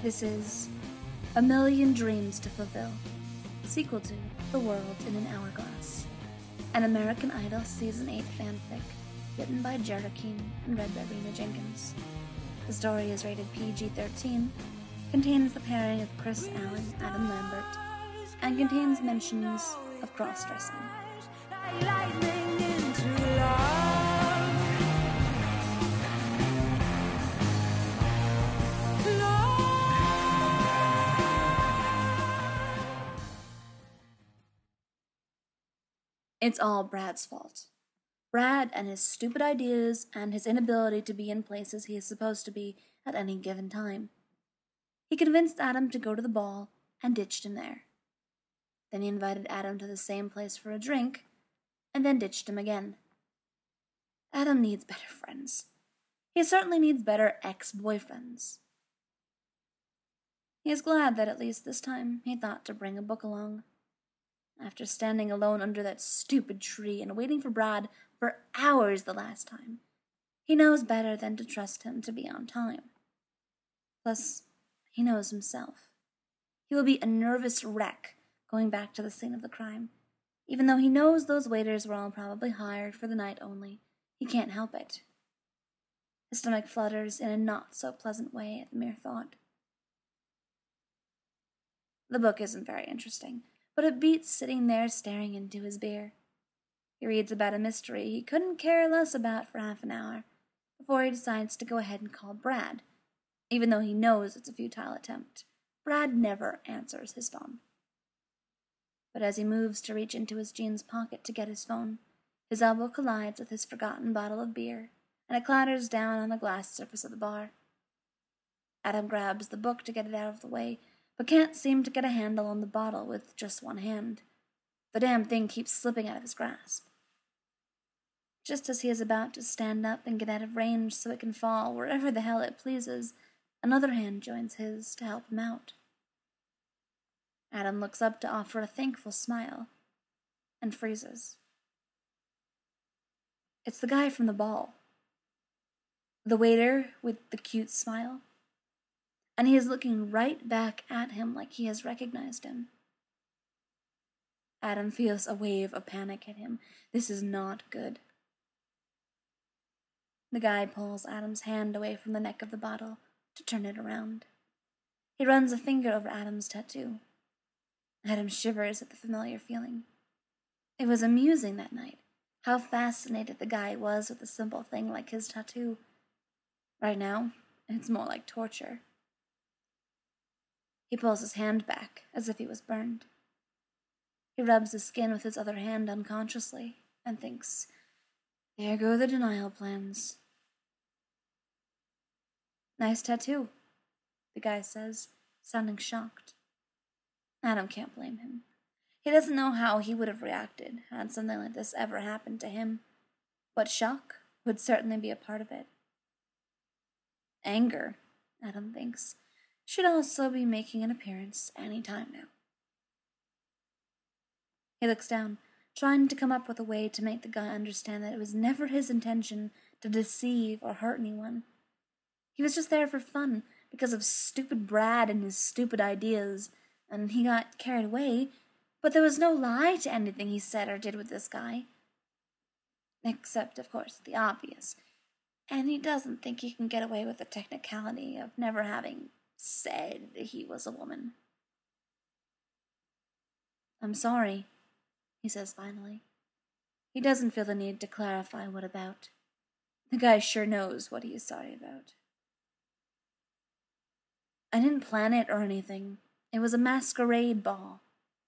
This is A Million Dreams to Fulfill, sequel to The World in an Hourglass, an American Idol Season 8 fanfic written by Jara Keene and read by Rena Jenkins. The story is rated PG-13, contains the pairing of Chris Allen, Adam Lambert, and contains mentions of cross-dressing. It's all Brad's fault. Brad and his stupid ideas and his inability to be in places he is supposed to be at any given time. He convinced Adam to go to the ball and ditched him there. Then he invited Adam to the same place for a drink and then ditched him again. Adam needs better friends. He certainly needs better ex-boyfriends. He is glad that at least this time he thought to bring a book along. After standing alone under that stupid tree and waiting for Brad for hours the last time, he knows better than to trust him to be on time. Plus, he knows himself. He will be a nervous wreck going back to the scene of the crime. Even though he knows those waiters were all probably hired for the night only, he can't help it. His stomach flutters in a not-so-pleasant way at the mere thought. The book isn't very interesting, but it beats sitting there staring into his beer. He reads about a mystery he couldn't care less about for half an hour, before he decides to go ahead and call Brad, even though he knows it's a futile attempt. Brad never answers his phone. But as he moves to reach into his jeans pocket to get his phone, his elbow collides with his forgotten bottle of beer, and it clatters down on the glass surface of the bar. Adam grabs the book to get it out of the way, but can't seem to get a handle on the bottle with just one hand. The damn thing keeps slipping out of his grasp. Just as he is about to stand up and get out of range so it can fall wherever the hell it pleases, another hand joins his to help him out. Adam looks up to offer a thankful smile, and freezes. It's the guy from the ball. The waiter with the cute smile. And he is looking right back at him like he has recognized him. Adam feels a wave of panic hit him. This is not good. The guy pulls Adam's hand away from the neck of the bottle to turn it around. He runs a finger over Adam's tattoo. Adam shivers at the familiar feeling. It was amusing that night, how fascinated the guy was with a simple thing like his tattoo. Right now, it's more like torture. He pulls his hand back, as if he was burned. He rubs the skin with his other hand unconsciously, and thinks, there go the denial plans. Nice tattoo, the guy says, sounding shocked. Adam can't blame him. He doesn't know how he would have reacted had something like this ever happened to him, but shock would certainly be a part of it. Anger, Adam thinks, should also be making an appearance any time now. He looks down, trying to come up with a way to make the guy understand that it was never his intention to deceive or hurt anyone. He was just there for fun, because of stupid Brad and his stupid ideas, and he got carried away, but there was no lie to anything he said or did with this guy. Except, of course, the obvious. And he doesn't think he can get away with the technicality of never having said he was a woman. I'm sorry, he says finally. He doesn't feel the need to clarify what about. The guy sure knows what he is sorry about. I didn't plan it or anything. It was a masquerade ball.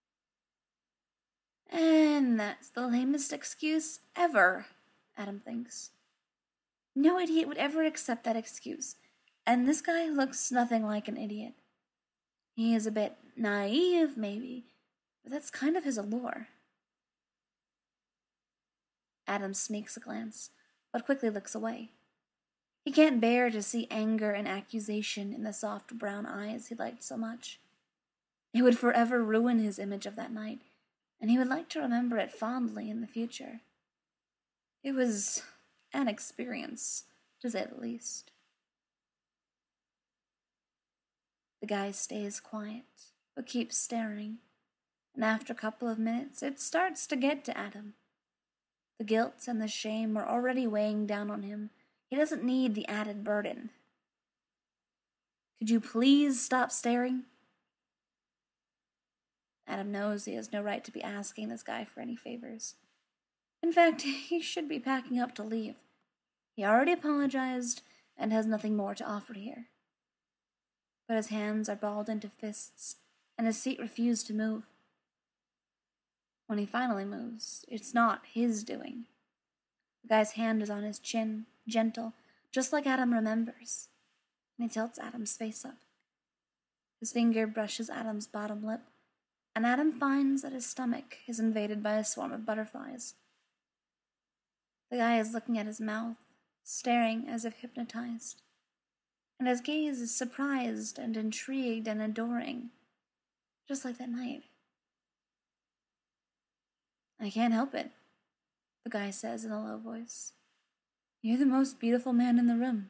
And that's the lamest excuse ever, Adam thinks. No idiot would ever accept that excuse, and this guy looks nothing like an idiot. He is a bit naive, maybe, but that's kind of his allure. Adam sneaks a glance, but quickly looks away. He can't bear to see anger and accusation in the soft brown eyes he liked so much. It would forever ruin his image of that night, and he would like to remember it fondly in the future. It was an experience, to say the least. The guy stays quiet, but keeps staring, and after a couple of minutes, it starts to get to Adam. The guilt and the shame are already weighing down on him. He doesn't need the added burden. Could you please stop staring? Adam knows he has no right to be asking this guy for any favors. In fact, he should be packing up to leave. He already apologized and has nothing more to offer here. But his hands are balled into fists, and his feet refuse to move. When he finally moves, it's not his doing. The guy's hand is on his chin, gentle, just like Adam remembers, and he tilts Adam's face up. His finger brushes Adam's bottom lip, and Adam finds that his stomach is invaded by a swarm of butterflies. The guy is looking at his mouth, staring as if hypnotized, and his gaze is surprised and intrigued and adoring, just like that night. I can't help it, the guy says in a low voice. You're the most beautiful man in the room.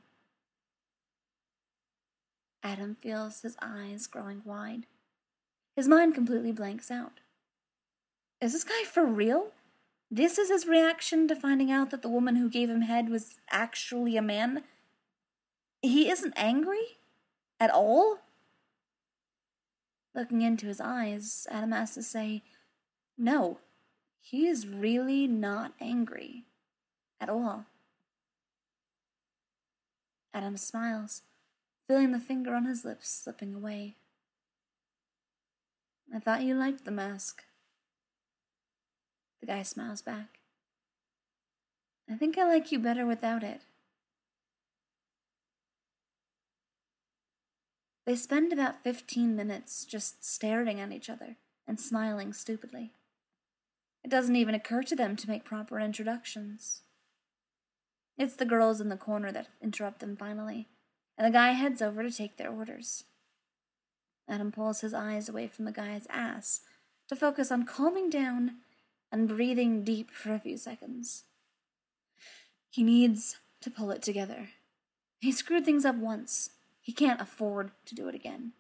Adam feels his eyes growing wide. His mind completely blanks out. Is this guy for real? This is his reaction to finding out that the woman who gave him head was actually a man? He isn't angry? At all? Looking into his eyes, Adam has to say, no, he is really not angry. At all. Adam smiles, feeling the finger on his lips slipping away. I thought you liked the mask. The guy smiles back. I think I like you better without it. They spend about 15 minutes just staring at each other and smiling stupidly. It doesn't even occur to them to make proper introductions. It's the girls in the corner that interrupt them finally, and the guy heads over to take their orders. Adam pulls his eyes away from the guy's ass to focus on calming down and breathing deep for a few seconds. He needs to pull it together. He screwed things up once. He can't afford to do it again.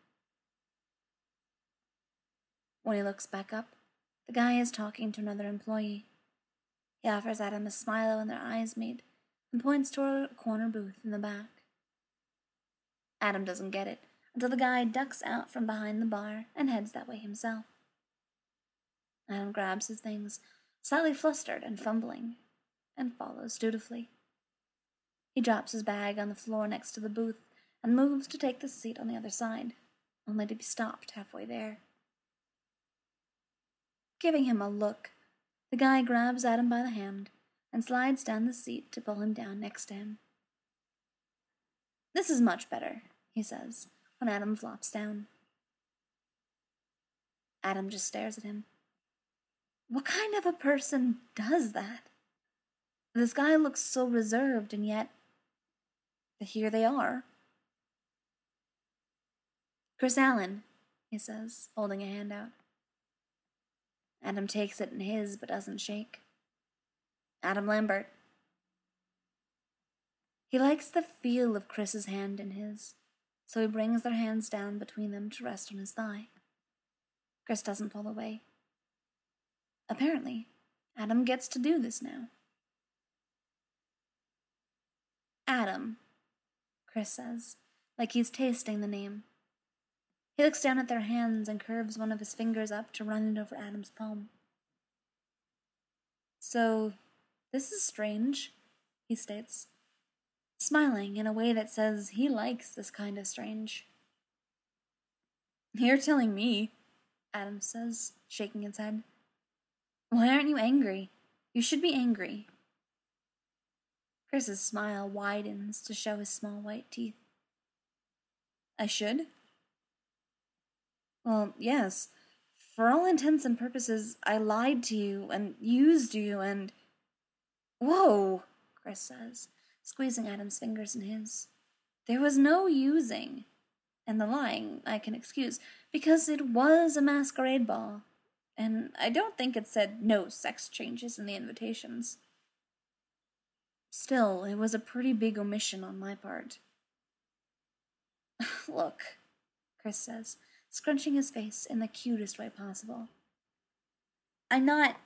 When he looks back up, the guy is talking to another employee. He offers Adam a smile when their eyes meet and points toward a corner booth in the back. Adam doesn't get it until the guy ducks out from behind the bar and heads that way himself. Adam grabs his things, slightly flustered and fumbling, and follows dutifully. He drops his bag on the floor next to the booth and moves to take the seat on the other side, only to be stopped halfway there. Giving him a look, the guy grabs Adam by the hand and slides down the seat to pull him down next to him. This is much better, he says, when Adam flops down. Adam just stares at him. What kind of a person does that? This guy looks so reserved, and yet here they are. Chris Allen, he says, holding a hand out. Adam takes it in his, but doesn't shake. Adam Lambert. He likes the feel of Chris's hand in his, so he brings their hands down between them to rest on his thigh. Chris doesn't pull away. Apparently, Adam gets to do this now. Adam, Chris says, like he's tasting the name. He looks down at their hands and curves one of his fingers up to run it over Adam's palm. So, this is strange, he states, smiling in a way that says he likes this kind of strange. You're telling me, Adam says, shaking his head. Why aren't you angry? You should be angry. Chris's smile widens to show his small white teeth. I should? Well, yes. For all intents and purposes, I lied to you and used you and... Whoa, Chris says, squeezing Adam's fingers in his. There was no using. And the lying I can excuse, because it was a masquerade ball. And I don't think it said no sex changes in the invitations. Still, it was a pretty big omission on my part. Look, Chris says, scrunching his face in the cutest way possible. I'm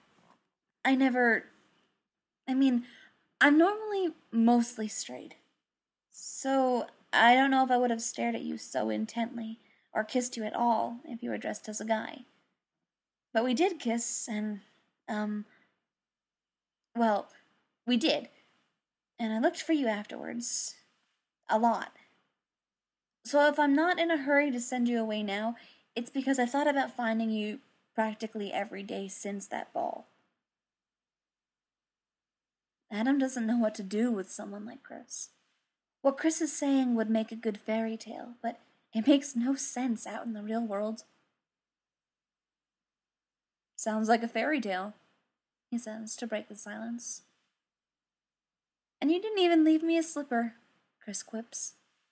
normally mostly straight. So I don't know if I would have stared at you so intently or kissed you at all if you were dressed as a guy. But we did kiss, and, well, we did. And I looked for you afterwards. A lot. So if I'm not in a hurry to send you away now, it's because I thought about finding you practically every day since that ball. Adam doesn't know what to do with someone like Chris. What Chris is saying would make a good fairy tale, but it makes no sense out in the real world. Sounds like a fairy tale, he says to break the silence. And you didn't even leave me a slipper, Chris quips.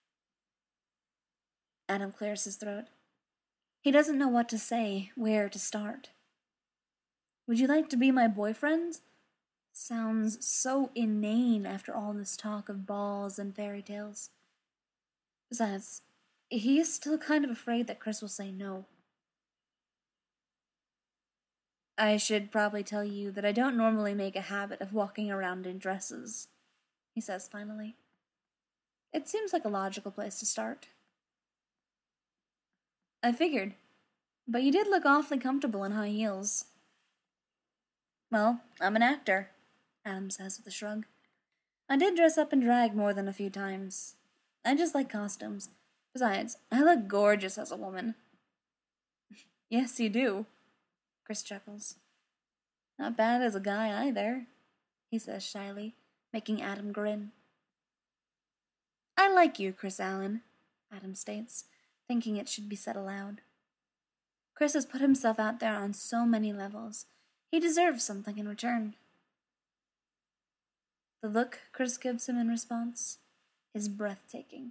Adam clears his throat. He doesn't know what to say, where to start. Would you like to be my boyfriend? Sounds so inane after all this talk of balls and fairy tales. Besides, he is still kind of afraid that Chris will say no. I should probably tell you that I don't normally make a habit of walking around in dresses, he says finally. It seems like a logical place to start. I figured, but you did look awfully comfortable in high heels. Well, I'm an actor, Adam says with a shrug. I did dress up in drag more than a few times. I just like costumes. Besides, I look gorgeous as a woman. Yes, you do, Chris chuckles. Not bad as a guy either, he says shyly, making Adam grin. I like you, Chris Allen, Adam states, thinking it should be said aloud. Chris has put himself out there on so many levels. He deserves something in return. The look Chris gives him in response is breathtaking.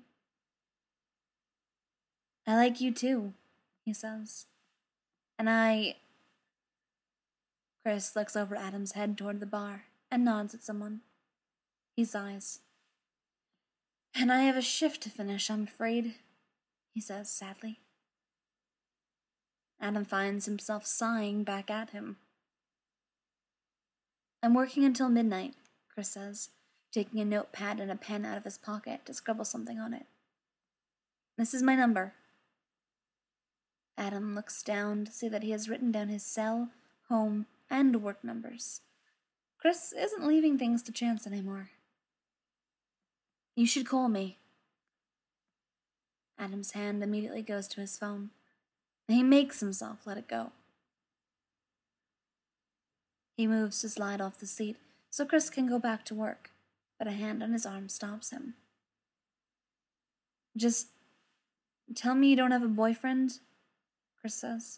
I like you too, he says. And Chris looks over Adam's head toward the bar and nods at someone. He sighs. And I have a shift to finish, I'm afraid, he says sadly. Adam finds himself sighing back at him. I'm working until midnight, Chris says, taking a notepad and a pen out of his pocket to scribble something on it. This is my number. Adam looks down to see that he has written down his cell, home, and work numbers. Chris isn't leaving things to chance anymore. You should call me. Adam's hand immediately goes to his phone. He makes himself let it go. He moves to slide off the seat so Chris can go back to work, but a hand on his arm stops him. Just tell me you don't have a boyfriend, Chris says.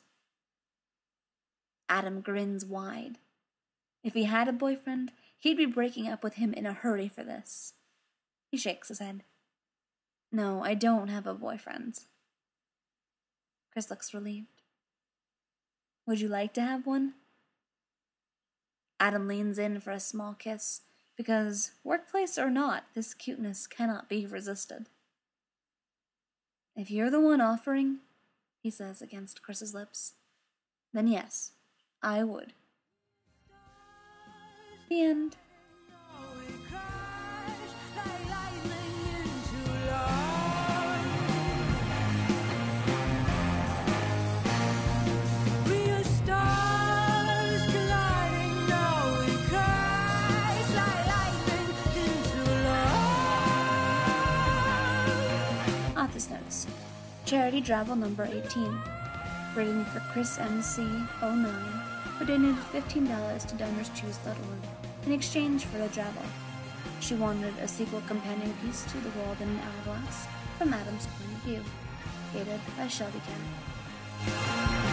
Adam grins wide. If he had a boyfriend, he'd be breaking up with him in a hurry for this. He shakes his head. No, I don't have a boyfriend. Chris looks relieved. Would you like to have one? Adam leans in for a small kiss, because, workplace or not, this cuteness cannot be resisted. If you're the one offering, he says against Chris's lips, then yes, I would. The end. Office notes. Charity Travel number 18. Written for Chris MC09, who donated $15 to DonorsChoose.org in exchange for the travel. She wanted a sequel companion piece to The World in an Hourglass from Adam's point of view. Dated by Shelby Cat.